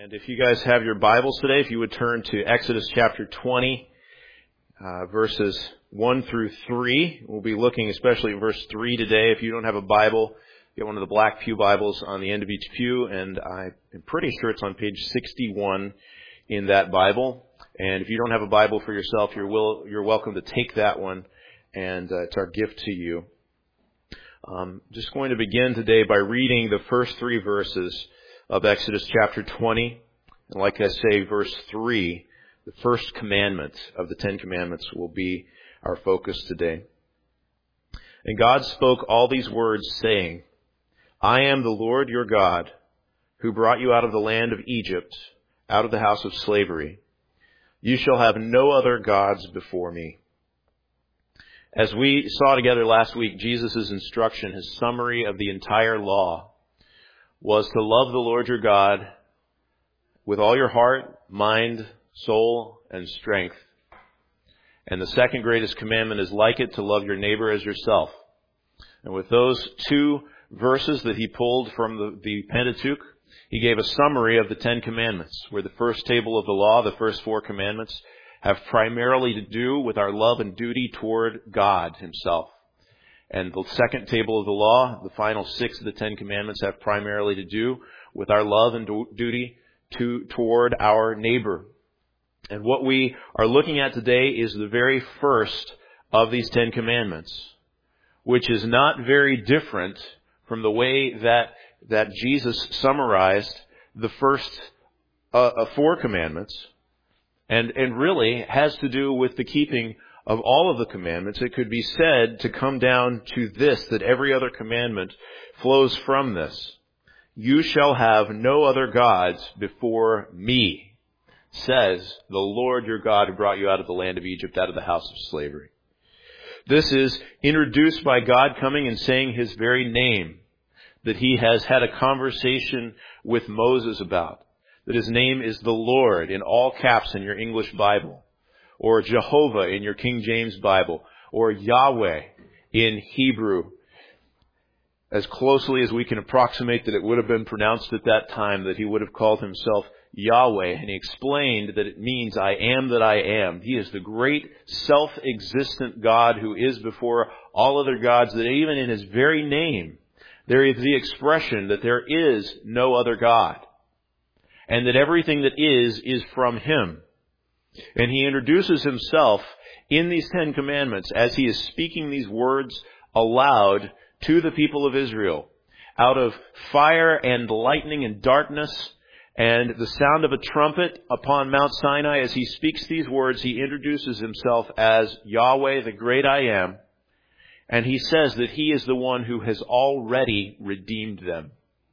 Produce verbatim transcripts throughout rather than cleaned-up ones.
And if you guys have your Bibles today, if you would turn to Exodus chapter twenty, uh, verses one through three. We'll be looking especially at verse three today. If you don't have a Bible, get one of the black pew Bibles on the end of each pew, and I'm pretty sure it's on page sixty-one in that Bible. And if you don't have a Bible for yourself, you're will, you're welcome to take that one, and uh, it's our gift to you. Um, just going to begin today by reading the first three verses of Exodus chapter twenty. And like I say, verse three, the first commandment of the Ten Commandments will be our focus today. And God spoke all these words, saying, I am the Lord your God, who brought you out of the land of Egypt, out of the house of slavery. You shall have no other gods before me. As we saw together last week, Jesus' instruction, his summary of the entire law, was to love the Lord your God with all your heart, mind, soul, and strength. And the second greatest commandment is like it, to love your neighbor as yourself. And with those two verses that he pulled from the, the Pentateuch, he gave a summary of the Ten Commandments, where the first table of the law, the first four commandments, have primarily to do with our love and duty toward God himself. And the second table of the law, the final six of the Ten Commandments, have primarily to do with our love and do- duty to, toward our neighbor. And what we are looking at today is the very first of these Ten Commandments, which is not very different from the way that, that Jesus summarized the first uh, four commandments, and, and really has to do with the keeping of all of the commandments. It could be said to come down to this, that every other commandment flows from this. You shall have no other gods before me, says the Lord your God, who brought you out of the land of Egypt, out of the house of slavery. This is introduced by God coming and saying his very name, that he has had a conversation with Moses about, that his name is the Lord in all caps in your English Bible, or Jehovah in your King James Bible, or Yahweh in Hebrew, as closely as we can approximate that it would have been pronounced at that time, that he would have called himself Yahweh. And he explained that it means I am that I am. He is the great self-existent God who is before all other gods, that even in his very name, there is the expression that there is no other God, and that everything that is, is from him. And he introduces himself in these Ten Commandments as he is speaking these words aloud to the people of Israel. Out of fire and lightning and darkness and the sound of a trumpet upon Mount Sinai, as he speaks these words, he introduces himself as Yahweh, the great I am. And he says that he is the one who has already redeemed them.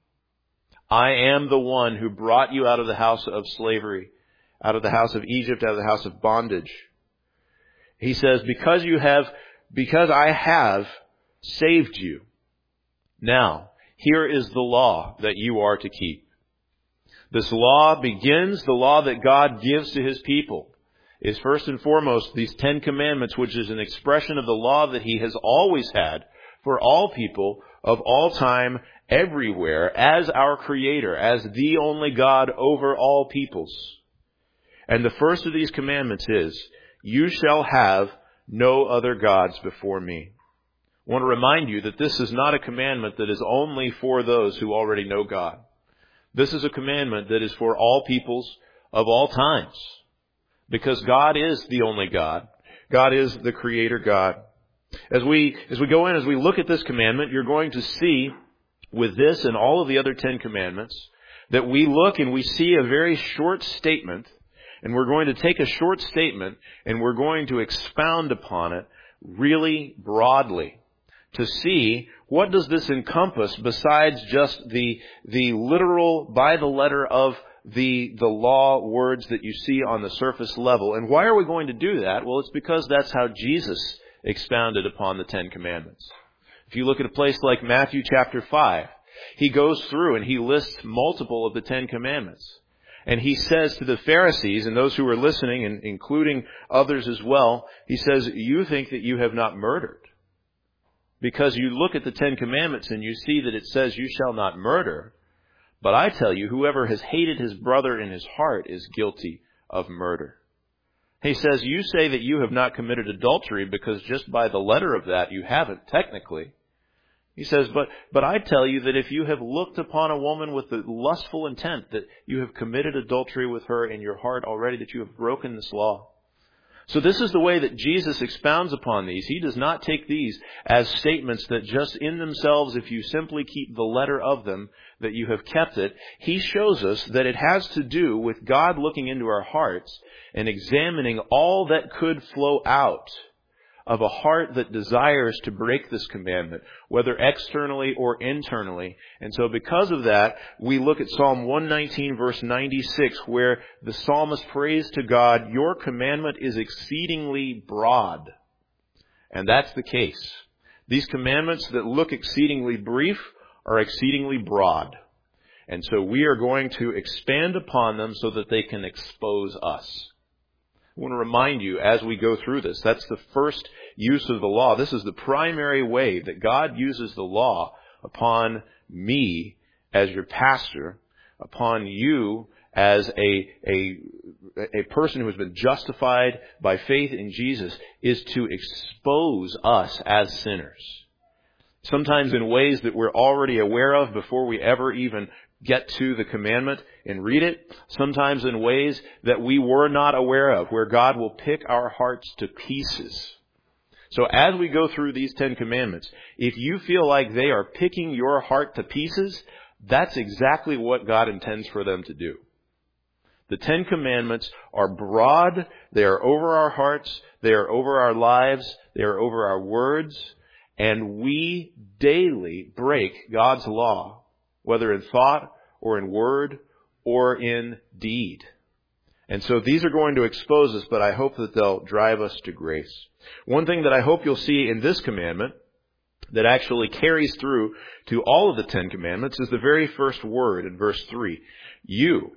I am the one who brought you out of the house of slavery, out of the house of Egypt, out of the house of bondage. He says, because you have, because I have saved you. Now, here is the law that you are to keep. This law begins, the law that God gives to his people, is first and foremost these Ten Commandments, which is an expression of the law that he has always had for all people of all time, everywhere, as our Creator, as the only God over all peoples. And the first of these commandments is, you shall have no other gods before me. I want to remind you that this is not a commandment that is only for those who already know God. This is a commandment that is for all peoples of all times, because God is the only God. God is the Creator God. As we, as we go in, as we look at this commandment, you're going to see with this and all of the other Ten Commandments that we look and we see a very short statement. And we're going to take a short statement and we're going to expound upon it really broadly to see what does this encompass besides just the, the literal, by the letter of the, the law words that you see on the surface level. And why are we going to do that? Well, it's because that's how Jesus expounded upon the Ten Commandments. If you look at a place like Matthew chapter five, he goes through and he lists multiple of the Ten Commandments. And he says to the Pharisees and those who are listening, and including others as well, he says, you think that you have not murdered. Because you look at the Ten Commandments and you see that it says you shall not murder. But I tell you, whoever has hated his brother in his heart is guilty of murder. He says, you say that you have not committed adultery because just by the letter of that you haven't technically. He says, but, but I tell you that if you have looked upon a woman with the lustful intent, that you have committed adultery with her in your heart already, that you have broken this law. So this is the way that Jesus expounds upon these. He does not take these as statements that just in themselves, if you simply keep the letter of them, that you have kept it. He shows us that it has to do with God looking into our hearts and examining all that could flow out of a heart that desires to break this commandment, whether externally or internally. And so because of that, we look at Psalm one nineteen, verse ninety-six, where the psalmist prays to God, your commandment is exceedingly broad. And that's the case. These commandments that look exceedingly brief are exceedingly broad. And so we are going to expand upon them so that they can expose us. I want to remind you as we go through this, that's the first use of the law. This is the primary way that God uses the law upon me as your pastor, upon you as a, a, a person who has been justified by faith in Jesus, is to expose us as sinners. Sometimes in ways that we're already aware of before we ever even get to the commandment and read it. Sometimes in ways that we were not aware of, where God will pick our hearts to pieces. So as we go through these Ten Commandments, if you feel like they are picking your heart to pieces, that's exactly what God intends for them to do. The Ten Commandments are broad. They are over our hearts. They are over our lives. They are over our words. And we daily break God's law, whether in thought or in word or in deed. And so these are going to expose us, but I hope that they'll drive us to grace. One thing that I hope you'll see in this commandment that actually carries through to all of the Ten Commandments is the very first word in verse three. You.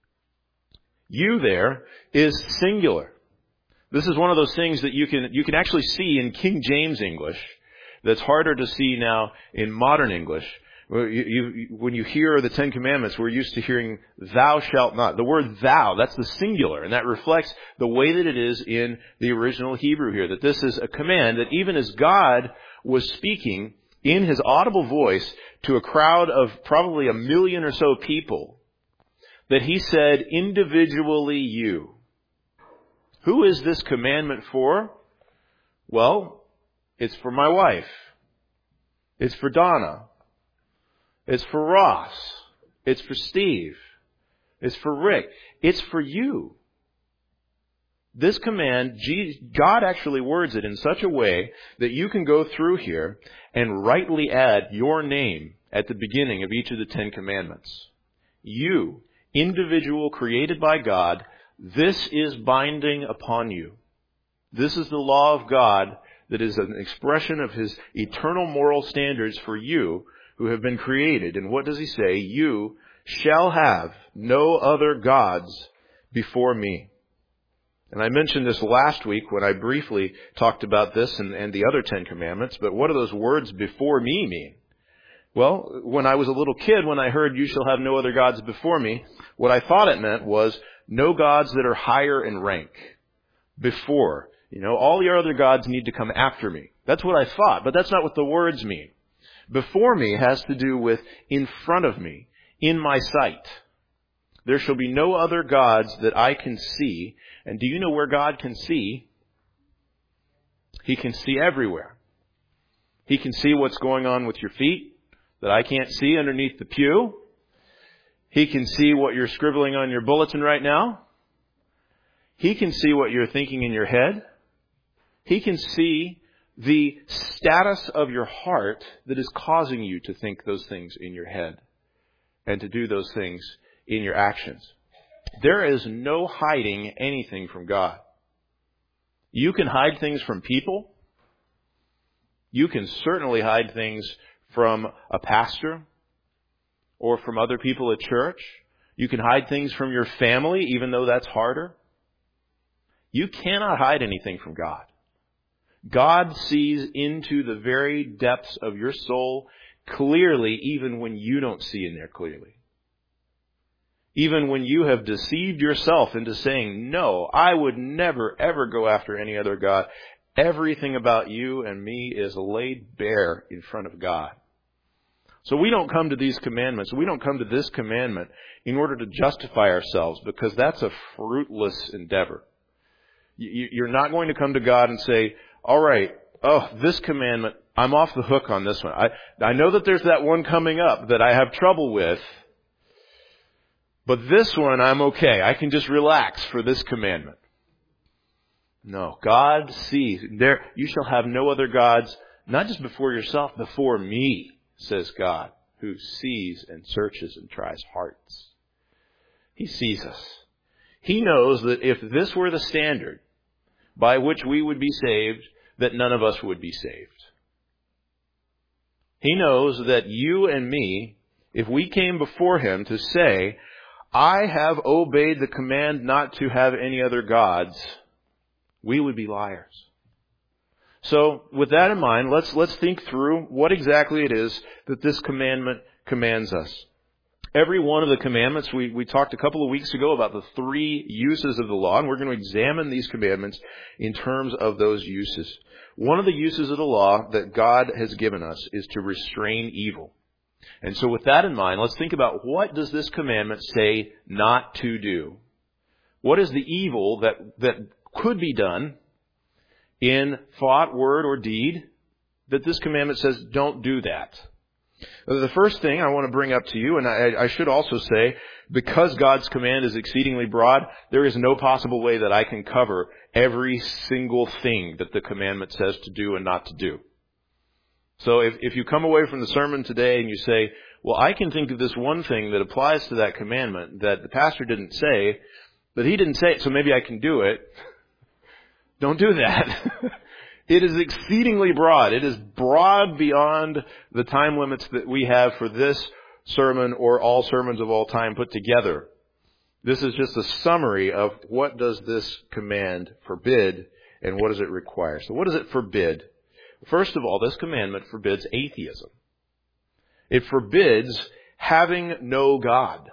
You there is singular. This is one of those things that you can, you can actually see in King James English that's harder to see now in modern English. You, you, when you hear the Ten Commandments, we're used to hearing thou shalt not. The word thou, that's the singular, and that reflects the way that it is in the original Hebrew here, that this is a command that even as God was speaking in his audible voice to a crowd of probably a million or so people, that he said individually you. Who is this commandment for? Well, it's for my wife. It's for Donna. It's for Ross. It's for Steve. It's for Rick. It's for you. This command, God actually words it in such a way that you can go through here and rightly add your name at the beginning of each of the Ten Commandments. You, individual created by God, this is binding upon you. This is the law of God that is an expression of His eternal moral standards for you who have been created. And what does He say? You shall have no other gods before me. And I mentioned this last week when I briefly talked about this and, and the other Ten Commandments, but what do those words before me mean? Well, when I was a little kid, when I heard you shall have no other gods before me, what I thought it meant was no gods that are higher in rank. Before. You know, all your other gods need to come after me. That's what I thought, but that's not what the words mean. Before me has to do with in front of me, in my sight. There shall be no other gods that I can see. And do you know where God can see? He can see everywhere. He can see what's going on with your feet that I can't see underneath the pew. He can see what you're scribbling on your bulletin right now. He can see what you're thinking in your head. He can see the status of your heart that is causing you to think those things in your head and to do those things in your actions. There is no hiding anything from God. You can hide things from people. You can certainly hide things from a pastor or from other people at church. You can hide things from your family, even though that's harder. You cannot hide anything from God. God sees into the very depths of your soul clearly, even when you don't see in there clearly. Even when you have deceived yourself into saying, no, I would never, ever go after any other God. Everything about you and me is laid bare in front of God. So we don't come to these commandments, we don't come to this commandment in order to justify ourselves, because that's a fruitless endeavor. You're not going to come to God and say, all right, oh, this commandment, I'm off the hook on this one. I, I know that there's that one coming up that I have trouble with, but this one I'm okay. I can just relax for this commandment. No, God sees. There, you shall have no other gods, not just before yourself, before me, says God, who sees and searches and tries hearts. He sees us. He knows that if this were the standard by which we would be saved, that none of us would be saved. He knows that you and me, if we came before Him to say, I have obeyed the command not to have any other gods, we would be liars. So, with that in mind, let's let's think through what exactly it is that this commandment commands us. Every one of the commandments, we, we talked a couple of weeks ago about the three uses of the law, and we're going to examine these commandments in terms of those uses. One of the uses of the law that God has given us is to restrain evil. And so with that in mind, let's think about, what does this commandment say not to do? What is the evil that, that could be done in thought, word, or deed that this commandment says don't do that? The first thing I want to bring up to you, and I, I should also say, because God's command is exceedingly broad, there is no possible way that I can cover every single thing that the commandment says to do and not to do. So if, if you come away from the sermon today and you say, well, I can think of this one thing that applies to that commandment that the pastor didn't say, but he didn't say it, so maybe I can do it. Don't do that. It is exceedingly broad. It is broad beyond the time limits that we have for this sermon or all sermons of all time put together. This is just a summary of what does this command forbid and what does it require. So what does it forbid? First of all, this commandment forbids atheism. It forbids having no God.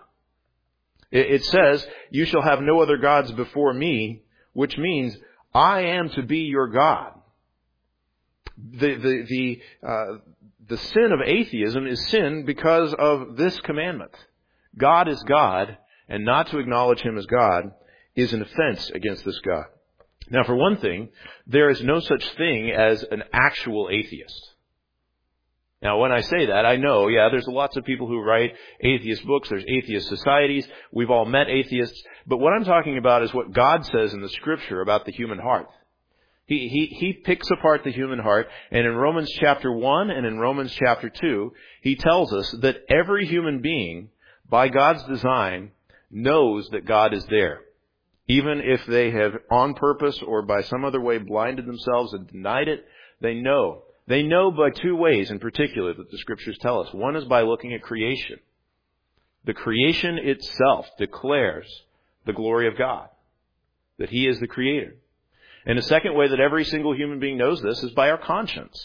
It says, you shall have no other gods before me, which means I am to be your God. The, the, the, uh, the sin of atheism is sin because of this commandment. God is God, and not to acknowledge Him as God is an offense against this God. Now, for one thing, there is no such thing as an actual atheist. Now, when I say that, I know, yeah, there's lots of people who write atheist books, there's atheist societies, we've all met atheists, but what I'm talking about is what God says in the Scripture about the human heart. He, he, he picks apart the human heart, and in Romans chapter one and in Romans chapter two, he tells us that every human being, by God's design, knows that God is there. Even if they have on purpose or by some other way blinded themselves and denied it, they know. They know by two ways in particular that the Scriptures tell us. One is by looking at creation. The creation itself declares the glory of God, that He is the Creator. And the second way that every single human being knows this is by our conscience.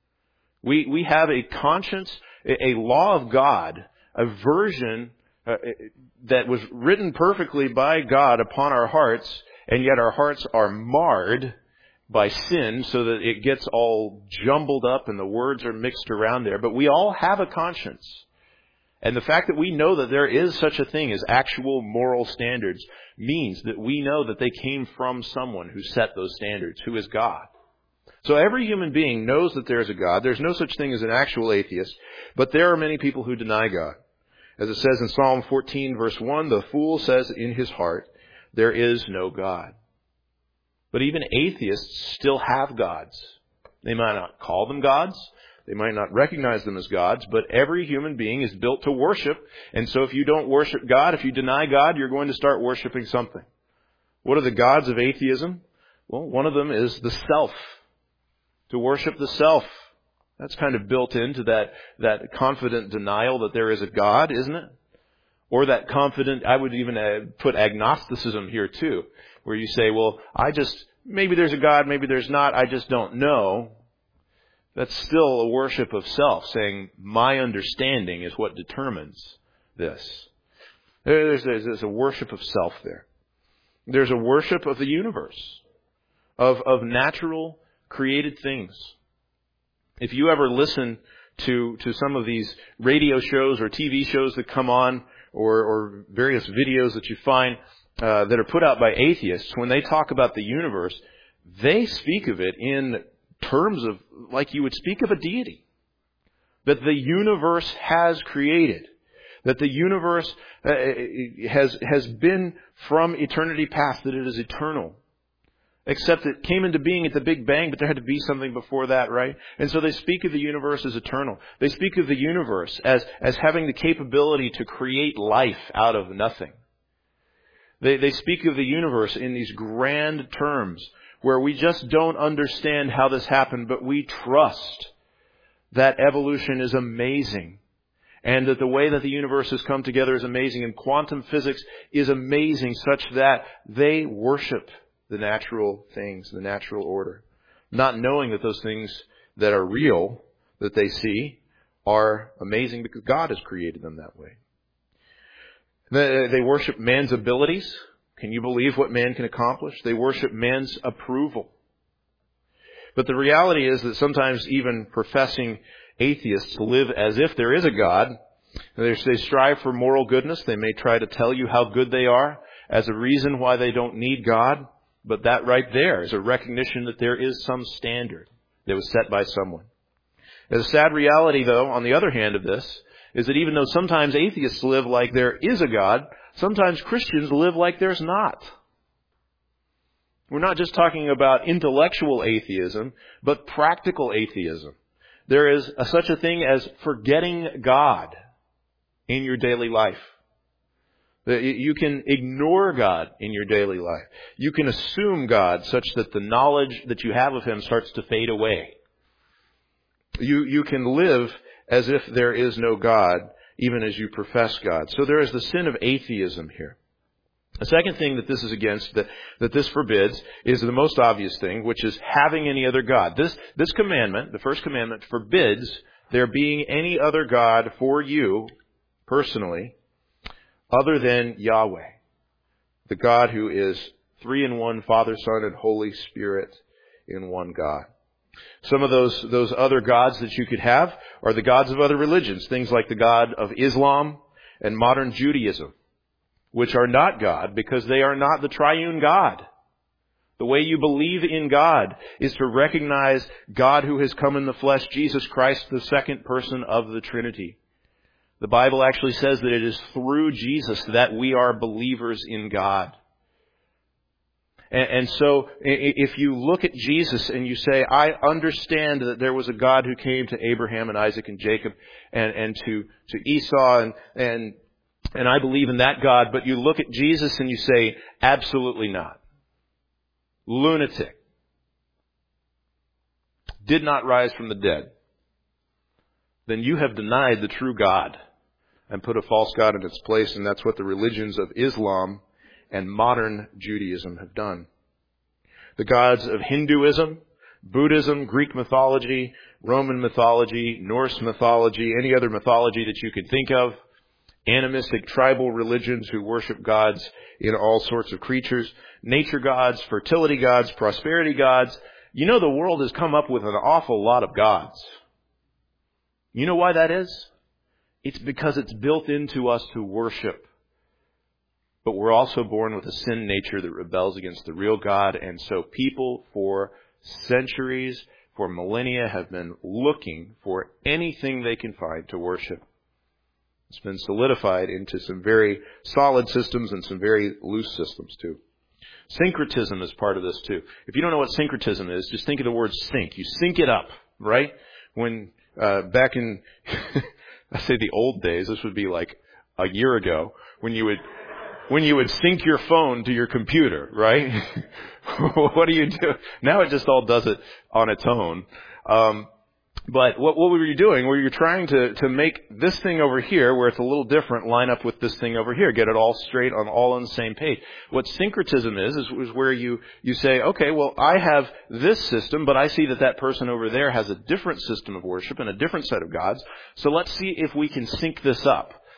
We we have a conscience, a law of God, a version uh, that was written perfectly by God upon our hearts, and yet our hearts are marred by sin so that it gets all jumbled up and the words are mixed around there. But we all have a conscience. And the fact that we know that there is such a thing as actual moral standards means that we know that they came from someone who set those standards, who is God. So every human being knows that there is a God. There's no such thing as an actual atheist, but there are many people who deny God. As it says in Psalm fourteen, verse one, the fool says in his heart, there is no God. But even atheists still have gods. They might not call them gods. They might not recognize them as gods, but every human being is built to worship. And so if you don't worship God, if you deny God, you're going to start worshiping something. What are the gods of atheism? Well, one of them is the self. To worship the self. That's kind of built into that, that confident denial that there is a God, isn't it? Or that confident, I would even uh, put agnosticism here too, where you say, well, I just, maybe there's a God, maybe there's not, I just don't know. That's still a worship of self, saying my understanding is what determines this. There's, there's, there's a worship of self there. There's a worship of the universe, of, of natural created things. If you ever listen to, to some of these radio shows or T V shows that come on, or, or various videos that you find uh, that are put out by atheists, when they talk about the universe, they speak of it in terms of like you would speak of a deity. That the universe has created. That the universe uh, has has been from eternity past, that it is eternal. Except it came into being at the Big Bang, but there had to be something before that, right? And so they speak of the universe as eternal. They speak of the universe as, as having the capability to create life out of nothing. They, they speak of the universe in these grand terms where we just don't understand how this happened, but we trust that evolution is amazing. And that the way that the universe has come together is amazing. And quantum physics is amazing such that they worship the natural things, the natural order. Not knowing that those things that are real, that they see, are amazing because God has created them that way. They worship man's abilities. Can you believe what man can accomplish? They worship man's approval. But the reality is that sometimes even professing atheists live as if there is a God. They strive for moral goodness. They may try to tell you how good they are as a reason why they don't need God. But that right there is a recognition that there is some standard that was set by someone. The sad reality, though, on the other hand of this, is that even though sometimes atheists live like there is a God, sometimes Christians live like there's not. We're not just talking about intellectual atheism, but practical atheism. There is a, such a thing as forgetting God in your daily life. You can ignore God in your daily life. You can assume God such that the knowledge that you have of Him starts to fade away. You, you can live as if there is no God, even as you profess God. So there is the sin of atheism here. The second thing that this is against, that, that this forbids, is the most obvious thing, which is having any other God. This, this commandment, the first commandment, forbids there being any other God for you, personally, other than Yahweh, the God who is three in one, Father, Son, and Holy Spirit in one God. Some of those, those other gods that you could have are the gods of other religions, things like the God of Islam and modern Judaism, which are not God because they are not the triune God. The way you believe in God is to recognize God who has come in the flesh, Jesus Christ, the second person of the Trinity. The Bible actually says that it is through Jesus that we are believers in God. And, and so if you look at Jesus and you say, I understand that there was a God who came to Abraham and Isaac and Jacob and, and to, to Esau and, and, and I believe in that God, but you look at Jesus and you say, absolutely not. Lunatic. Did not rise from the dead. Then you have denied the true God and put a false God in its place, and that's what the religions of Islam and modern Judaism have done. The gods of Hinduism, Buddhism, Greek mythology, Roman mythology, Norse mythology, any other mythology that you could think of, animistic tribal religions who worship gods in all sorts of creatures, nature gods, fertility gods, prosperity gods. You know, the world has come up with an awful lot of gods. You know why that is? It's because it's built into us to worship. But we're also born with a sin nature that rebels against the real God. And so people for centuries, for millennia, have been looking for anything they can find to worship. It's been solidified into some very solid systems and some very loose systems too. Syncretism is part of this too. If you don't know what syncretism is, just think of the word sync. You sync it up, right? When uh, back in, I say the old days, this would be like a year ago, when you would when you would sync your phone to your computer, right? What do you do? Now it just all does it on its own. Um, But what, what were you doing? Were you trying to, to make this thing over here, where it's a little different, line up with this thing over here, get it all straight on all on the same page? What syncretism is, is, is where you, you say, okay, well, I have this system, but I see that that person over there has a different system of worship and a different set of gods. So let's see if we can sync this up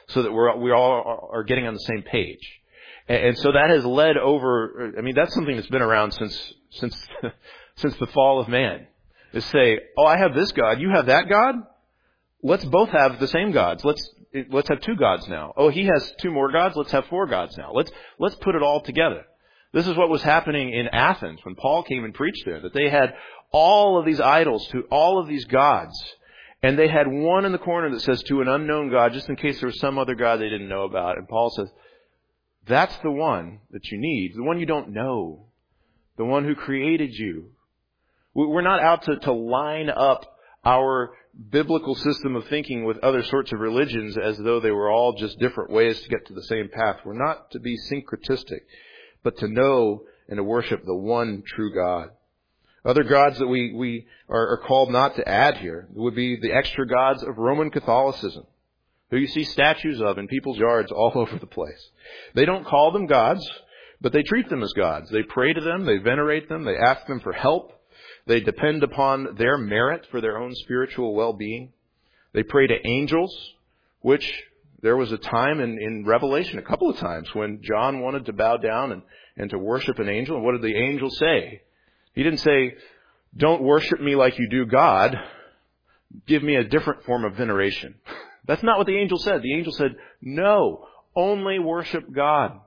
so that we're, we all are getting on the same page. And, and so that has led over, I mean, that's something that's been around since, since, since the fall of man. To say, oh, I have this God, you have that God? Let's both have the same gods. Let's, let's have two gods now. Oh, he has two more gods, let's have four gods now. Let's, let's put it all together. This is what was happening in Athens when Paul came and preached there, that they had all of these idols to all of these gods. And they had one in the corner that says to an unknown God, just in case there was some other God they didn't know about. And Paul says, that's the one that you need, the one you don't know, the one who created you. We're not out to, to line up our biblical system of thinking with other sorts of religions as though they were all just different ways to get to the same path. We're not to be syncretistic, but to know and to worship the one true God. Other gods that we, we are, are called not to add here would be the extra gods of Roman Catholicism, who you see statues of in people's yards all over the place. They don't call them gods, but they treat them as gods. They pray to them, they venerate them, they ask them for help. They depend upon their merit for their own spiritual well-being. They pray to angels, which there was a time in, in Revelation, a couple of times, when John wanted to bow down and, and to worship an angel. And what did the angel say? He didn't say, don't worship me like you do God. Give me a different form of veneration. That's not what the angel said. The angel said, no, only worship God.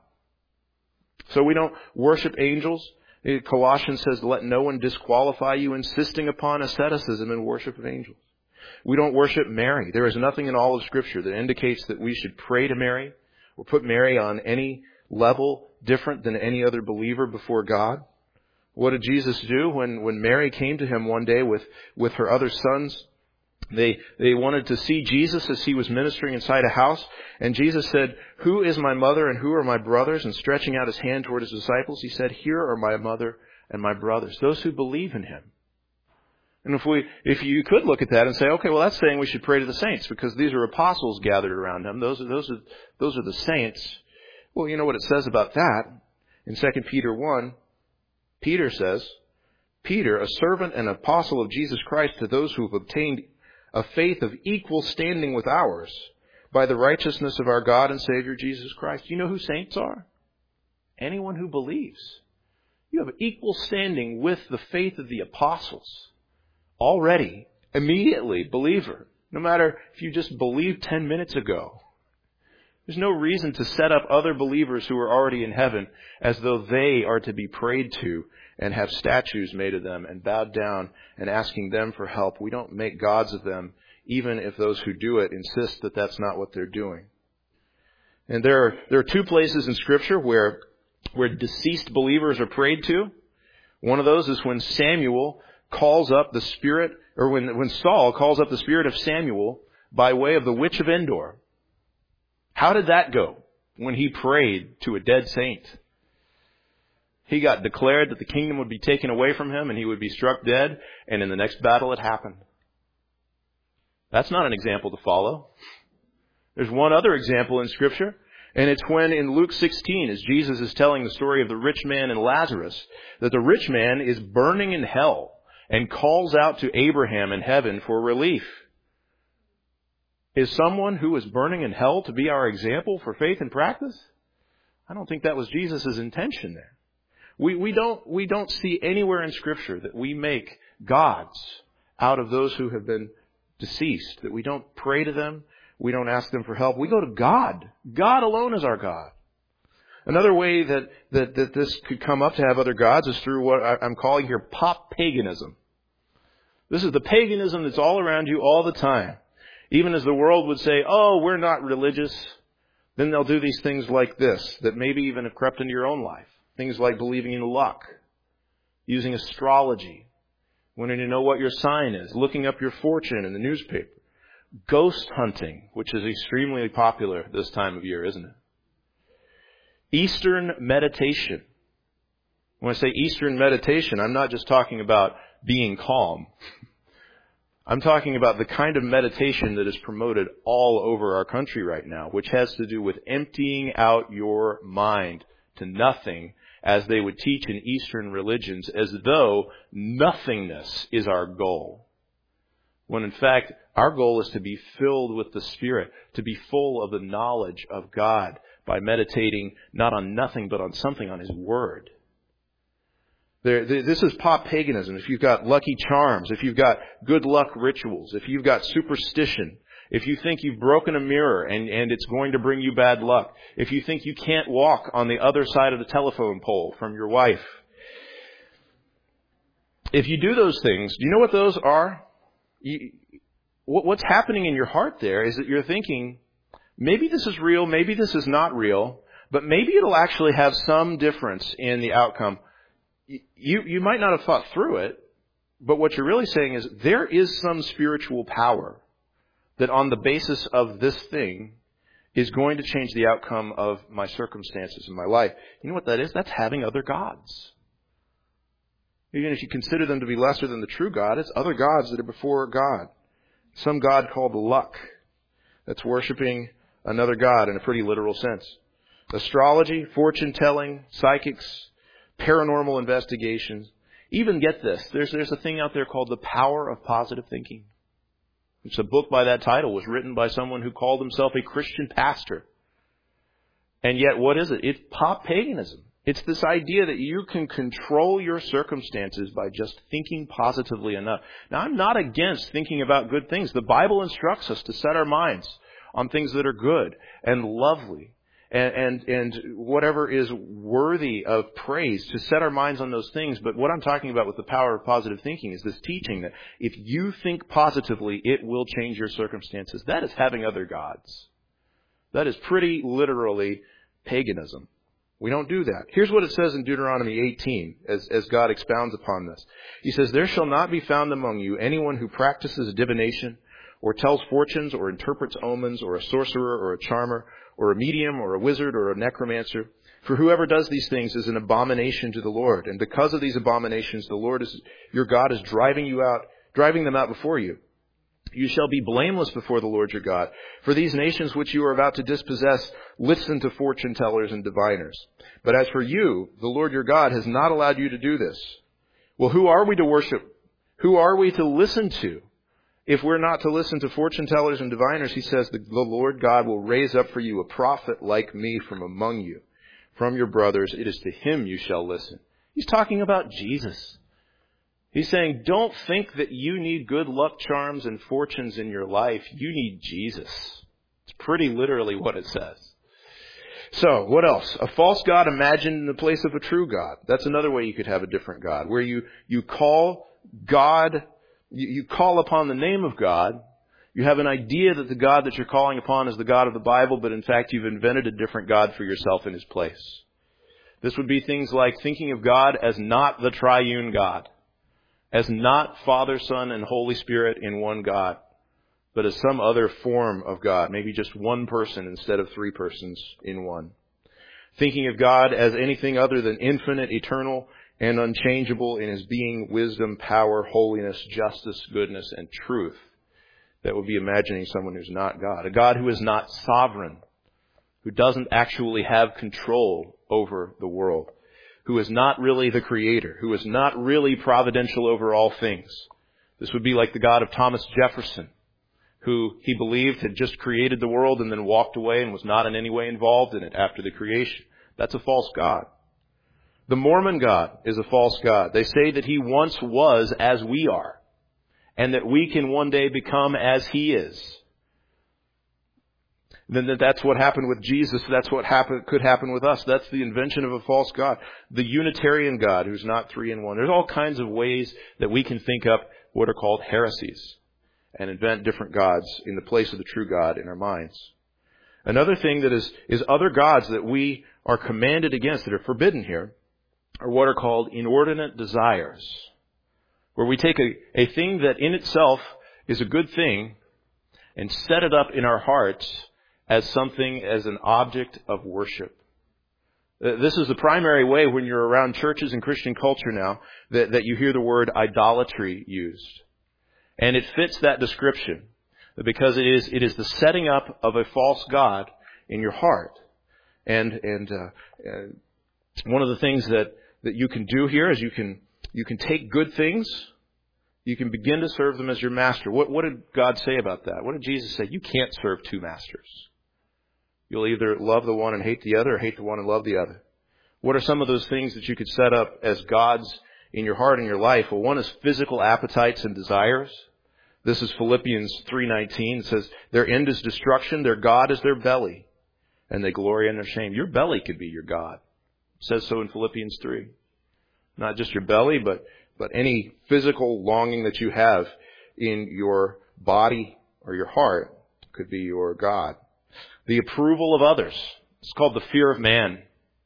So we don't worship angels. Colossians says, let no one disqualify you, insisting upon asceticism and worship of angels. We don't worship Mary. There is nothing in all of Scripture that indicates that we should pray to Mary or put Mary on any level different than any other believer before God. What did Jesus do when, when Mary came to him one day with, with her other sons? They, they wanted to see Jesus as he was ministering inside a house. And Jesus said, who is my mother and who are my brothers? And stretching out his hand toward his disciples, he said, here are my mother and my brothers, those who believe in him. And if we, if you could look at that and say, okay, well, that's saying we should pray to the saints because these are apostles gathered around him. Those are, those are, those are the saints. Well, you know what it says about that? In Second Peter one, Peter says, Peter, a servant and apostle of Jesus Christ, to those who have obtained a faith of equal standing with ours by the righteousness of our God and Savior Jesus Christ. You know who saints are? Anyone who believes. You have equal standing with the faith of the apostles. Already, immediately, believer. No matter if you just believed ten minutes ago. There's no reason to set up other believers who are already in heaven as though they are to be prayed to and have statues made of them and bowed down and asking them for help. We don't make gods of them, even if those who do it insist that that's not what they're doing. And there are, there are two places in Scripture where, where deceased believers are prayed to. One of those is when Samuel calls up the spirit, or when, when Saul calls up the spirit of Samuel by way of the witch of Endor. How did that go when he prayed to a dead saint? He got declared that the kingdom would be taken away from him and he would be struck dead, and in the next battle it happened. That's not an example to follow. There's one other example in Scripture, and it's when in Luke sixteen, as Jesus is telling the story of the rich man and Lazarus, that the rich man is burning in hell and calls out to Abraham in heaven for relief. Is someone who is burning in hell to be our example for faith and practice? I don't think that was Jesus' intention there. We, we don't, we don't see anywhere in Scripture that we make gods out of those who have been deceased, that we don't pray to them, we don't ask them for help. We go to God. God alone is our God. Another way that, that, that this could come up to have other gods is through what I'm calling here pop paganism. This is the paganism that's all around you all the time. Even as the world would say, oh, we're not religious, then they'll do these things like this that maybe even have crept into your own life. Things like believing in luck, using astrology, wanting to know what your sign is, looking up your fortune in the newspaper, ghost hunting, which is extremely popular this time of year, isn't it? Eastern meditation. When I say Eastern meditation, I'm not just talking about being calm. I'm talking about the kind of meditation that is promoted all over our country right now, which has to do with emptying out your mind to nothing, as they would teach in Eastern religions, as though nothingness is our goal. When in fact, our goal is to be filled with the Spirit, to be full of the knowledge of God by meditating not on nothing but on something, on His Word. There, this is pop paganism. If you've got lucky charms, if you've got good luck rituals, if you've got superstition, if you think you've broken a mirror and, and it's going to bring you bad luck, if you think you can't walk on the other side of the telephone pole from your wife, if you do those things, do you know what those are? You, what's happening in your heart there is that you're thinking, maybe this is real, maybe this is not real, but maybe it'll actually have some difference in the outcome. You, you might not have thought through it, but what you're really saying is there is some spiritual power that on the basis of this thing is going to change the outcome of my circumstances in my life. You know what that is? That's having other gods. Even if you consider them to be lesser than the true God, it's other gods that are before God. Some god called luck that's worshiping another god in a pretty literal sense. Astrology, fortune-telling, psychics, paranormal investigations. Even get this, there's, there's a thing out there called The Power of Positive Thinking. It's a book by that title. It was written by someone who called himself a Christian pastor. And yet, what is it? It's pop paganism. It's this idea that you can control your circumstances by just thinking positively enough. Now, I'm not against thinking about good things. The Bible instructs us to set our minds on things that are good and lovely and, and, and whatever is worthy of praise, to set our minds on those things. But what I'm talking about with the power of positive thinking is this teaching that if you think positively, it will change your circumstances. That is having other gods. That is pretty literally paganism. We don't do that. Here's what it says in Deuteronomy eighteen as, as God expounds upon this. He says, "There shall not be found among you anyone who practices divination or tells fortunes or interprets omens or a sorcerer or a charmer or a medium or a wizard or a necromancer. For whoever does these things is an abomination to the Lord. And because of these abominations, the Lord is, your God is driving you out, driving them out before you. You shall be blameless before the Lord your God. For these nations which you are about to dispossess listen to fortune tellers and diviners. But as for you, the Lord your God has not allowed you to do this." Well, who are we to worship? Who are we to listen to? If we're not to listen to fortune tellers and diviners, he says, the Lord God will raise up for you a prophet like me from among you, from your brothers. It is to him you shall listen. He's talking about Jesus. He's saying, don't think that you need good luck charms and fortunes in your life. You need Jesus. It's pretty literally what it says. So, what else? A false god imagined in the place of a true God. That's another way you could have a different God, where you, you call God, you, you call upon the name of God. You have an idea that the God that you're calling upon is the God of the Bible, but in fact you've invented a different God for yourself in his place. This would be things like thinking of God as not the triune God, as not Father, Son, and Holy Spirit in one God, but as some other form of God, maybe just one person instead of three persons in one. Thinking of God as anything other than infinite, eternal, and unchangeable in his being, wisdom, power, holiness, justice, goodness, and truth. That would be imagining someone who's not God. A God who is not sovereign, who doesn't actually have control over the world, who is not really the creator, who is not really providential over all things. This would be like the God of Thomas Jefferson, who he believed had just created the world and then walked away and was not in any way involved in it after the creation. That's a false God. The Mormon God is a false God. They say that he once was as we are, and that we can one day become as he is. Then that that's what happened with Jesus. That's what happen, could happen with us. That's the invention of a false God. The Unitarian God, who's not three in one. There's all kinds of ways that we can think up what are called heresies and invent different gods in the place of the true God in our minds. Another thing that is, is other gods that we are commanded against, that are forbidden here, are what are called inordinate desires, where we take a, a thing that in itself is a good thing and set it up in our hearts as something, as an object of worship. This is the primary way when you're around churches and Christian culture now that, that you hear the word idolatry used. And it fits that description because it is, it is the setting up of a false god in your heart. And, and, uh, uh, one of the things that, that you can do here is you can, you can take good things You can begin to serve them as your master. What, what did God say about that? What did Jesus say? You can't serve two masters. You'll either love the one and hate the other, or hate the one and love the other. What are some of those things that you could set up as gods in your heart and your life? Well, one is physical appetites and desires. This is Philippians three nineteen. It says, their end is destruction, their God is their belly, and they glory in their shame. Your belly could be your God. It says so in Philippians three. Not just your belly, but, but any physical longing that you have in your body or your heart could be your God. The approval of others. It's called the fear of man.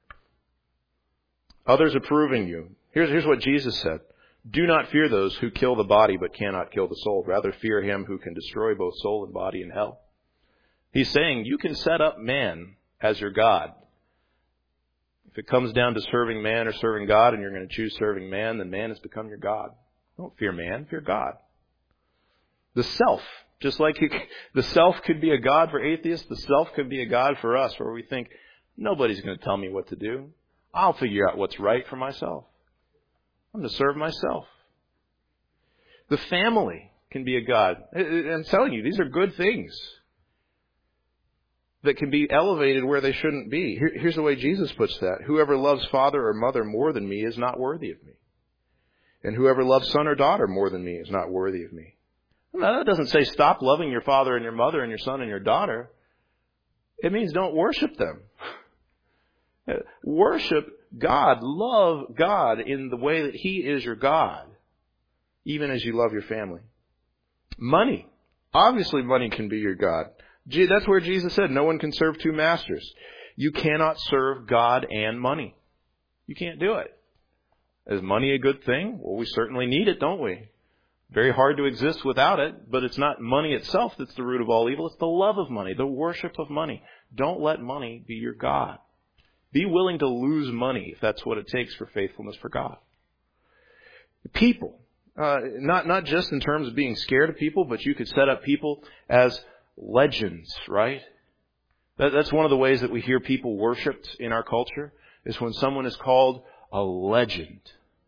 Others approving you. Here's, here's what Jesus said. Do not fear those who kill the body but cannot kill the soul. Rather fear him who can destroy both soul and body in hell. He's saying you can set up man as your God. If it comes down to serving man or serving God and you're going to choose serving man, then man has become your God. Don't fear man, fear God. The self. Just like you, the self could be a God for atheists, the self could be a God for us, where we think, nobody's going to tell me what to do. I'll figure out what's right for myself. I'm going to serve myself. The family can be a God. I'm telling you, these are good things that can be elevated where they shouldn't be. Here, here's the way Jesus puts that. Whoever loves father or mother more than me is not worthy of me. And whoever loves son or daughter more than me is not worthy of me. No, that doesn't say stop loving your father and your mother and your son and your daughter. It means don't worship them. Worship God. Love God in the way that He is your God, even as you love your family. Money. Obviously, money can be your God. Gee, that's where Jesus said no one can serve two masters. You cannot serve God and money. You can't do it. Is money a good thing? Well, we certainly need it, don't we? Very hard to exist without it, but it's not money itself that's the root of all evil. It's the love of money, the worship of money. Don't let money be your God. Be willing to lose money if that's what it takes for faithfulness for God. People. Uh, not, not just in terms of being scared of people, but you could set up people as legends, right? That, that's one of the ways that we hear people worshipped in our culture, is when someone is called a legend.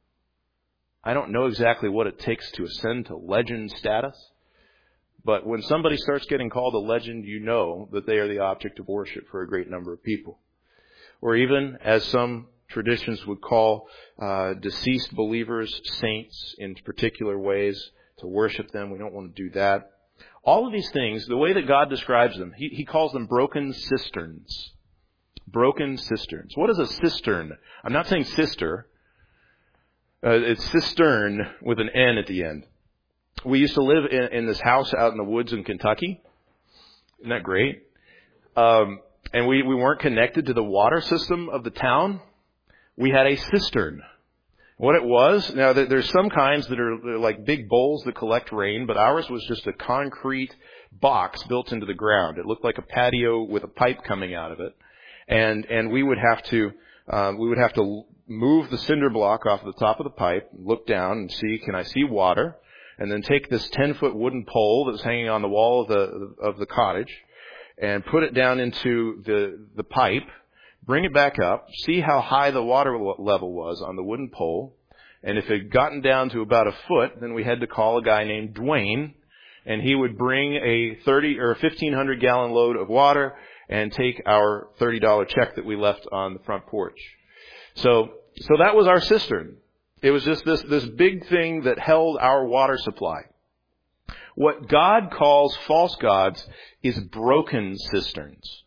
I don't know exactly what it takes to ascend to legend status, but when somebody starts getting called a legend, you know that they are the object of worship for a great number of people. Or even, as some traditions would call uh, deceased believers, saints in particular ways, to worship them. We don't want to do that. All of these things, the way that God describes them, He, he calls them broken cisterns. Broken cisterns. What is a cistern? I'm not saying sister. Uh, it's cistern with an N at the end. We used to live in, in this house out in the woods in Kentucky. Isn't that great? Um, and we, we weren't connected to the water system of the town. We had a cistern. What it was, now there's some kinds that are like big bowls that collect rain, but ours was just a concrete box built into the ground. It looked like a patio with a pipe coming out of it. And, and we would have to, um, we would have to move the cinder block off the top of the pipe, look down and see, can I see water? And then take this ten-foot wooden pole that's hanging on the wall of the of the cottage and put it down into the the pipe, bring it back up, see how high the water level was on the wooden pole. And if it had gotten down to about a foot, then we had to call a guy named Dwayne, and he would bring a thirty or fifteen hundred gallon load of water and take our thirty dollar check that we left on the front porch. So, so that was our cistern. It was just this, this big thing that held our water supply. What God calls false gods is broken cisterns.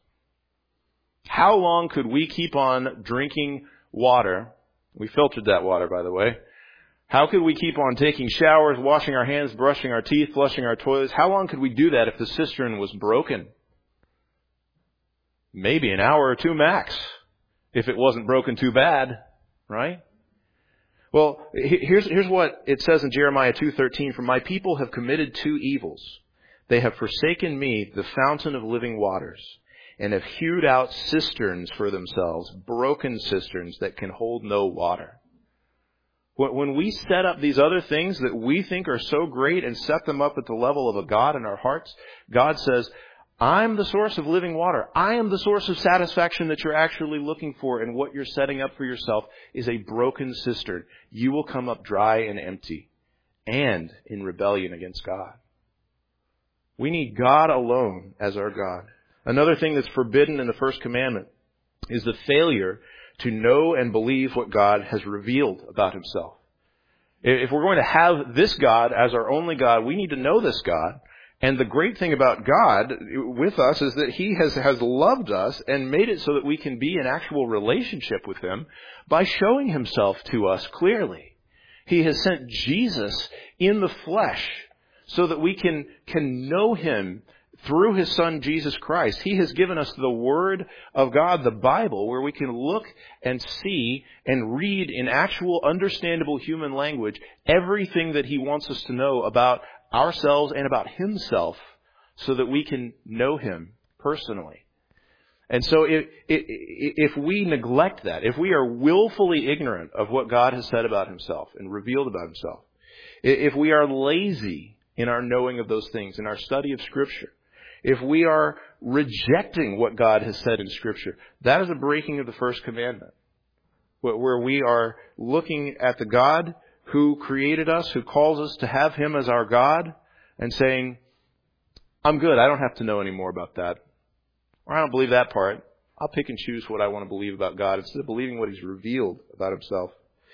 How long could we keep on drinking water? We filtered that water, by the way. How could we keep on taking showers, washing our hands, brushing our teeth, flushing our toilets? How long could we do that if the cistern was broken? Maybe an hour or two max, if it wasn't broken too bad, right? Well, here's, here's what it says in Jeremiah two thirteen. For my people have committed two evils. They have forsaken me, the fountain of living waters, and have hewed out cisterns for themselves, broken cisterns that can hold no water. When we set up these other things that we think are so great and set them up at the level of a God in our hearts, God says, I'm the source of living water. I am the source of satisfaction that you're actually looking for, and what you're setting up for yourself is a broken cistern. You will come up dry and empty. and in rebellion against God. We need God alone as our God. Another thing that's forbidden in the first commandment is the failure to know and believe what God has revealed about himself. If we're going to have this God as our only God, we need to know this God. And the great thing about God with us is that he has, has loved us and made it so that we can be in actual relationship with him by showing himself to us clearly. He has sent Jesus in the flesh so that we can, can know him through his Son, Jesus Christ. He has given us the Word of God, the Bible, where we can look and see and read in actual understandable human language everything that he wants us to know about ourselves and about himself so that we can know him personally. And so if, if we neglect that, if we are willfully ignorant of what God has said about himself and revealed about himself, if we are lazy in our knowing of those things, in our study of Scripture, if we are rejecting what God has said in Scripture, that is a breaking of the first commandment, where we are looking at the God who created us, who calls us to have him as our God, and saying, I'm good, I don't have to know any more about that. Or I don't believe that part. I'll pick and choose what I want to believe about God instead of believing what he's revealed about himself.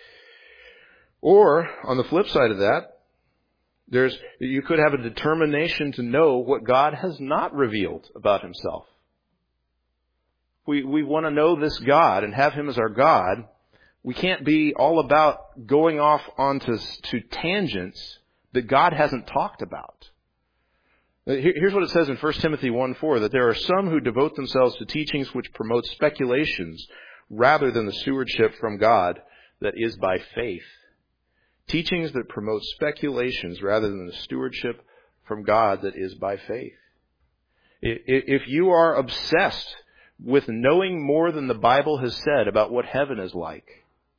Or, on the flip side of that, There's, you could have a determination to know what God has not revealed about himself. We, we want to know this God and have him as our God. We can't be all about going off onto to tangents that God hasn't talked about. Here's what it says in First Timothy one four, that there are some who devote themselves to teachings which promote speculations rather than the stewardship from God that is by faith. Teachings that promote speculations rather than the stewardship from God that is by faith. If you are obsessed with knowing more than the Bible has said about what heaven is like,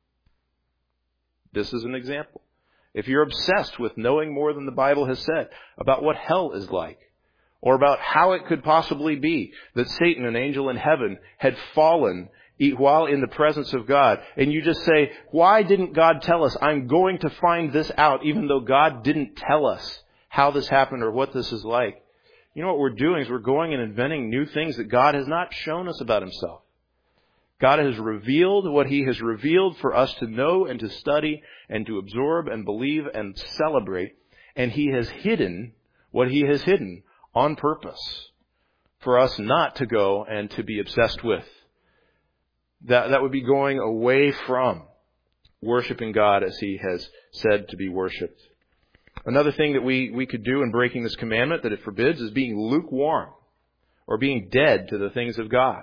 this is an example. If you're obsessed with knowing more than the Bible has said about what hell is like, or about how it could possibly be that Satan, an angel in heaven, had fallen while in the presence of God, and you just say, why didn't God tell us? I'm going to find this out, even though God didn't tell us how this happened or what this is like. You know what we're doing is we're going and inventing new things that God has not shown us about himself. God has revealed what he has revealed for us to know and to study and to absorb and believe and celebrate. And he has hidden what he has hidden on purpose for us not to go and to be obsessed with. That, that would be going away from worshiping God as he has said to be worshipped. Another thing that we, we could do in breaking this commandment that it forbids is being lukewarm or being dead to the things of God.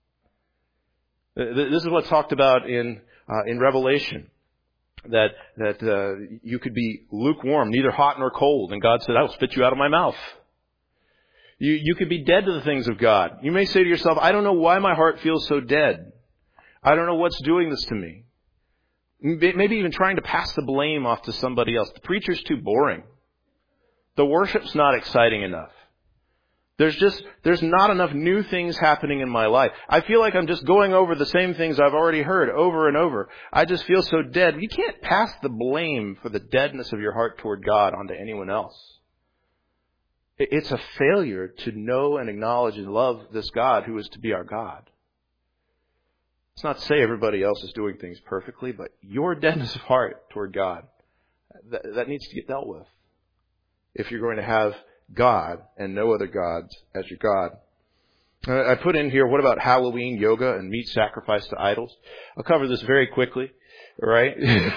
This is what's talked about in uh, in Revelation, that that uh, you could be lukewarm, neither hot nor cold, and God said, "I will spit you out of my mouth." You you could be dead to the things of God. You may say to yourself, "I don't know why my heart feels so dead. I don't know what's doing this to me." Maybe even trying to pass the blame off to somebody else. The preacher's too boring. The worship's not exciting enough. There's just, there's not enough new things happening in my life. I feel like I'm just going over the same things I've already heard over and over. I just feel so dead. You can't pass the blame for the deadness of your heart toward God onto anyone else. It's a failure to know and acknowledge and love this God who is to be our God. It's not to say everybody else is doing things perfectly, but your deadness of heart toward God, that, that needs to get dealt with if you're going to have God and no other gods as your God. I put in here, what about Halloween, yoga, and meat sacrificed to idols? I'll cover this very quickly, all right?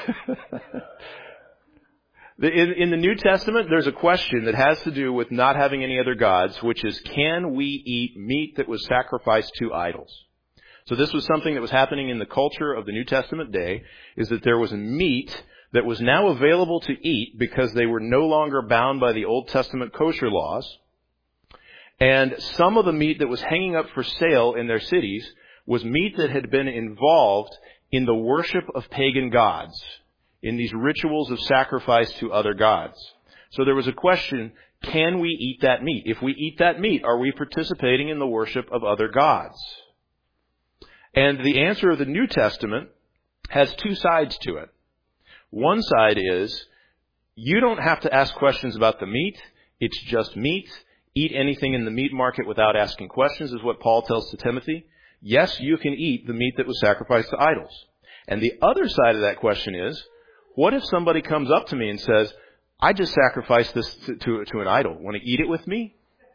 in, in the New Testament, there's a question that has to do with not having any other gods, which is, can we eat meat that was sacrificed to idols? So this was something that was happening in the culture of the New Testament day, is that there was meat that was now available to eat because they were no longer bound by the Old Testament kosher laws. And some of the meat that was hanging up for sale in their cities was meat that had been involved in the worship of pagan gods, in these rituals of sacrifice to other gods. So there was a question, can we eat that meat? If we eat that meat, are we participating in the worship of other gods? And the answer of the New Testament has two sides to it. One side is, You don't have to ask questions about the meat. It's just meat. Eat anything in the meat market without asking questions is what Paul tells to Timothy. Yes, you can eat the meat that was sacrificed to idols. And the other side of that question is, what if somebody comes up to me and says, I just sacrificed this to, to, to an idol. Want to eat it with me?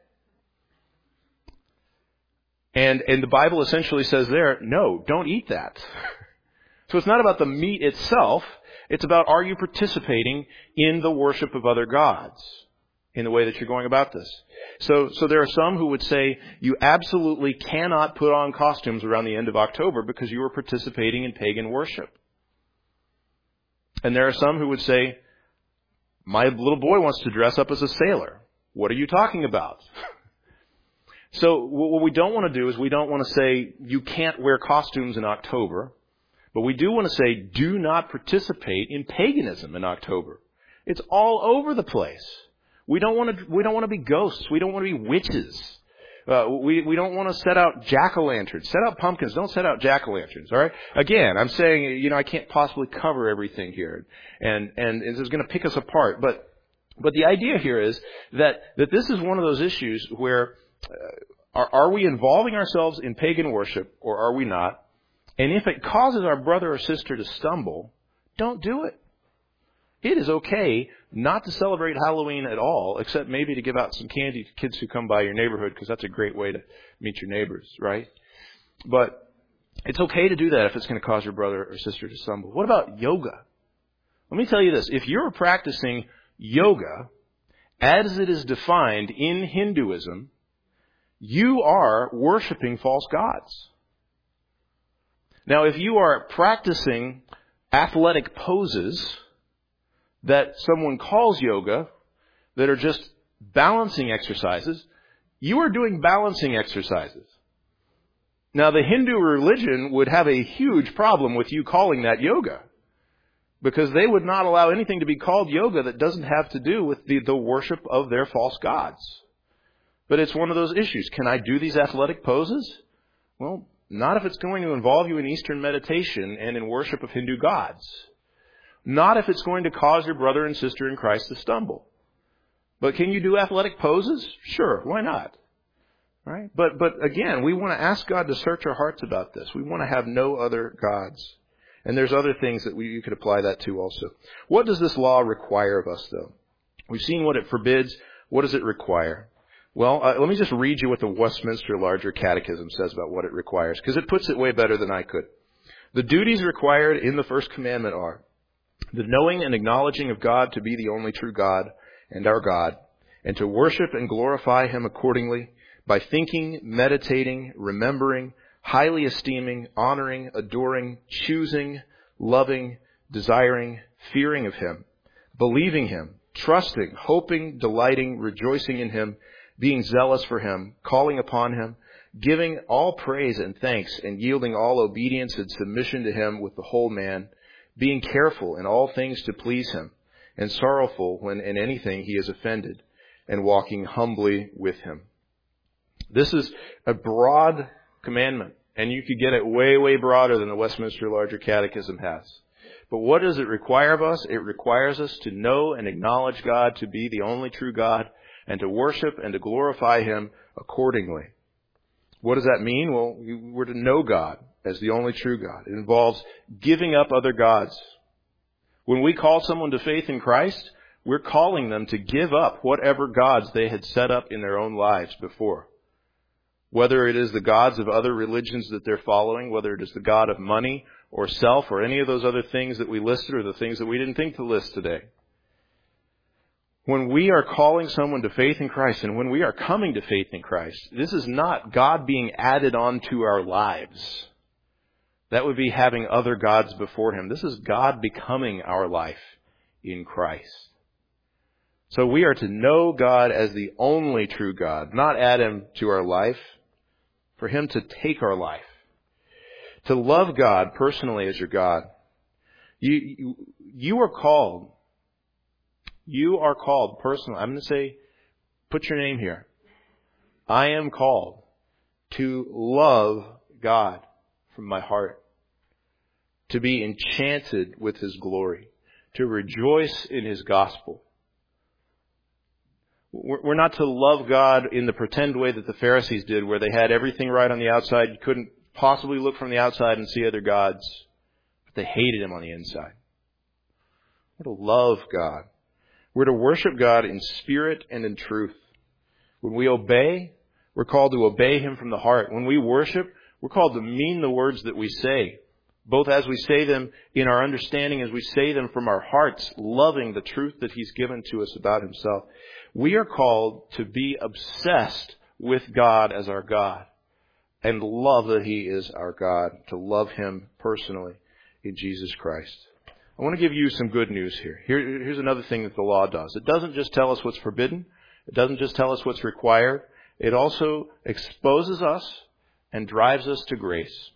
And, and the Bible essentially says there, no, don't eat that. So it's not about the meat itself. It's about, are you participating in the worship of other gods in the way that you're going about this? So, so there are some who would say you absolutely cannot put on costumes around the end of October because you are participating in pagan worship. And there are some who would say, my little boy wants to dress up as a sailor. What are you talking about? So what we don't want to do is we don't want to say you can't wear costumes in October, but we do want to say do not participate in paganism in October. It's all over the place. We don't want to. We don't want to be ghosts. We don't want to be witches. Uh, we we don't want to set out jack-o'-lanterns. Set out pumpkins. Don't set out jack-o'-lanterns. All right. Again, I'm saying, you know, I can't possibly cover everything here, and and this is going to pick us apart. But but the idea here is that that this is one of those issues where uh, are are we involving ourselves in pagan worship or are we not? And if it causes our brother or sister to stumble, don't do it. It is okay not to celebrate Halloween at all, except maybe to give out some candy to kids who come by your neighborhood, because that's a great way to meet your neighbors, right? But it's okay to do that if it's going to cause your brother or sister to stumble. What about yoga? Let me tell you this. If you're practicing yoga as it is defined in Hinduism, you are worshiping false gods. Now, if you are practicing athletic poses that someone calls yoga, that are just balancing exercises, you are doing balancing exercises. Now, the Hindu religion would have a huge problem with you calling that yoga, because they would not allow anything to be called yoga that doesn't have to do with the, the worship of their false gods. But it's one of those issues. Can I do these athletic poses? Well, not if it's going to involve you in Eastern meditation and in worship of Hindu gods. Not if it's going to cause your brother and sister in Christ to stumble. But can you do athletic poses? Sure, why not? Right? But but again, we want to ask God to search our hearts about this. We want to have no other gods. And there's other things that we, you could apply that to also. What does this law require of us, though? We've seen what it forbids. What does it require? Well, uh, let me just read you what the Westminster Larger Catechism says about what it requires, because it puts it way better than I could. The duties required in the first commandment are the knowing and acknowledging of God to be the only true God and our God, and to worship and glorify Him accordingly by thinking, meditating, remembering, highly esteeming, honoring, adoring, choosing, loving, desiring, fearing of Him, believing Him, trusting, hoping, delighting, rejoicing in Him, being zealous for Him, calling upon Him, giving all praise and thanks, and yielding all obedience and submission to Him with the whole man, being careful in all things to please Him, and sorrowful when in anything He is offended, and walking humbly with Him. This is a broad commandment, and you could get it way, way broader than the Westminster Larger Catechism has. But what does it require of us? It requires us to know and acknowledge God to be the only true God, and to worship and to glorify Him accordingly. What does that mean? Well, we're to know God as the only true God. It involves giving up other gods. When we call someone to faith in Christ, we're calling them to give up whatever gods they had set up in their own lives before. Whether it is the gods of other religions that they're following, whether it is the god of money or self or any of those other things that we listed or the things that we didn't think to list today. When we are calling someone to faith in Christ and when we are coming to faith in Christ, this is not God being added on to our lives. That would be having other gods before Him. This is God becoming our life in Christ. So we are to know God as the only true God, not add Him to our life, for Him to take our life. To love God personally as your God. You, you, you are called You are called personally. I'm going to say, put your name here. I am called to love God from my heart. To be enchanted with His glory. to rejoice in His gospel. We're not to love God in the pretend way that the Pharisees did, where they had everything right on the outside. You couldn't possibly look from the outside and see other gods. But they hated Him on the inside. We're to love God. We're to worship God in spirit and in truth. When we obey, we're called to obey Him from the heart. When we worship, we're called to mean the words that we say, both as we say them in our understanding, as we say them from our hearts, loving the truth that He's given to us about Himself. We are called to be obsessed with God as our God and love that He is our God, to love Him personally in Jesus Christ. I want to give you some good news here. here. Here's another thing that the law does. It doesn't just tell us what's forbidden. It doesn't just tell us what's required. It also exposes us and drives us to grace.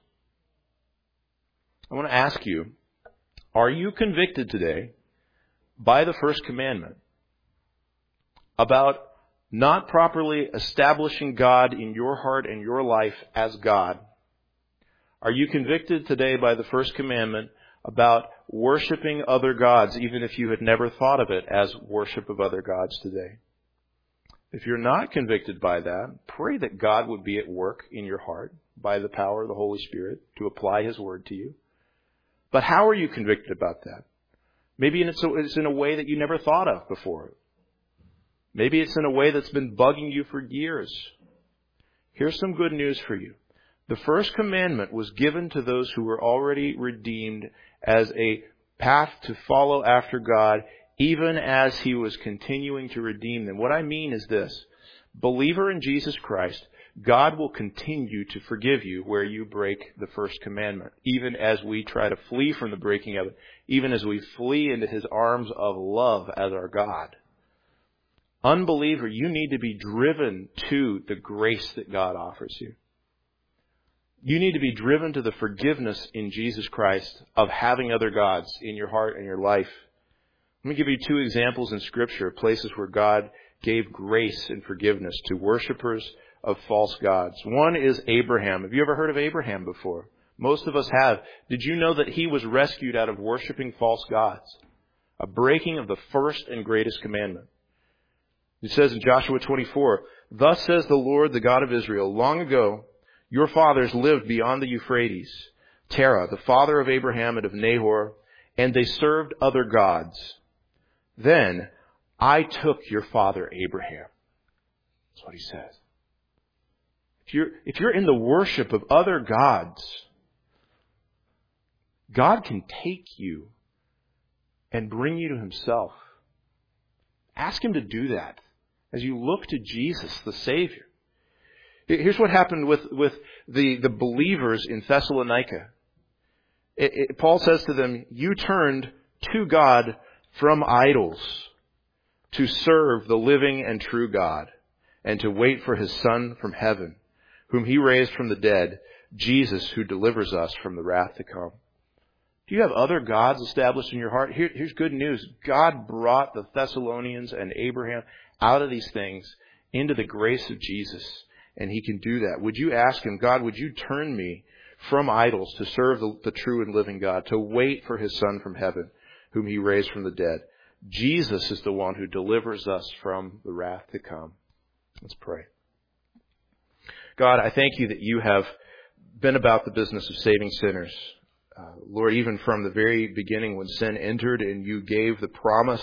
I want to ask you, are you convicted today by the first commandment about not properly establishing God in your heart and your life as God? Are you convicted today by the first commandment about worshiping other gods, even if you had never thought of it as worship of other gods today? If you're not convicted by that, pray that God would be at work in your heart by the power of the Holy Spirit to apply His word to you. But how are you convicted about that? Maybe it's in a way that you never thought of before. Maybe it's in a way that's been bugging you for years. Here's some good news for you. The first commandment was given to those who were already redeemed as a path to follow after God, even as He was continuing to redeem them. What I mean is this. Believer in Jesus Christ, God will continue to forgive you where you break the first commandment, even as we try to flee from the breaking of it, even as we flee into His arms of love as our God. Unbeliever, you need to be driven to the grace that God offers you. You need to be driven to the forgiveness in Jesus Christ of having other gods in your heart and your life. Let me give you two examples in Scripture, places where God gave grace and forgiveness to worshipers of false gods. One is Abraham. Have you ever heard of Abraham before? Most of us have. Did you know that he was rescued out of worshiping false gods? A breaking of the first and greatest commandment. It says in Joshua twenty-four, "Thus says the Lord, the God of Israel, long ago your fathers lived beyond the Euphrates, Terah, the father of Abraham and of Nahor, and they served other gods. Then I took your father Abraham." That's what he says. If you're, if you're in the worship of other gods, God can take you and bring you to Himself. Ask Him to do that as you look to Jesus, the Savior. Here's what happened with, with the, the believers in Thessalonica. It, it, Paul says to them, you turned to God from idols to serve the living and true God and to wait for His Son from heaven, whom He raised from the dead, Jesus, who delivers us from the wrath to come. Do you have other gods established in your heart? Here, here's good news. God brought the Thessalonians and Abraham out of these things into the grace of Jesus, and He can do that. Would you ask Him, God, would you turn me from idols to serve the, the true and living God, to wait for His Son from heaven, whom He raised from the dead? Jesus is the one who delivers us from the wrath to come. Let's pray. God, I thank You that You have been about the business of saving sinners. Uh, Lord, even from the very beginning when sin entered and You gave the promise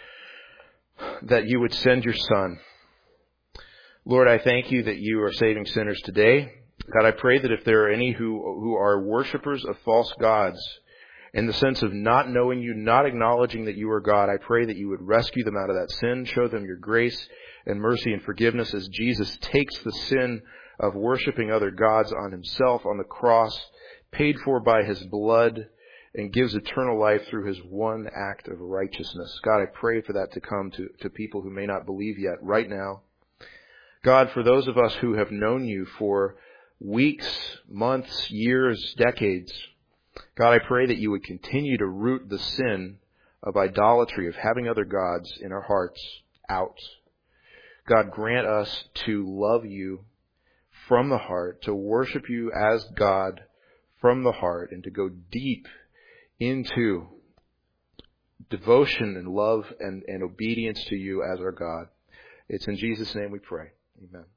that You would send Your Son. Lord, I thank You that You are saving sinners today. God, I pray that if there are any who, who are worshipers of false gods, in the sense of not knowing You, not acknowledging that You are God, I pray that You would rescue them out of that sin, show them Your grace and mercy and forgiveness as Jesus takes the sin of worshiping other gods on Himself on the cross, paid for by His blood, and gives eternal life through His one act of righteousness. God, I pray for that to come to, to people who may not believe yet right now. God, for those of us who have known You for weeks, months, years, decades, God, I pray that You would continue to root the sin of idolatry, of having other gods in our hearts out. God, grant us to love You from the heart, to worship You as God from the heart, and to go deep into devotion and love and, and obedience to you as our God. It's in Jesus' name we pray. Amen.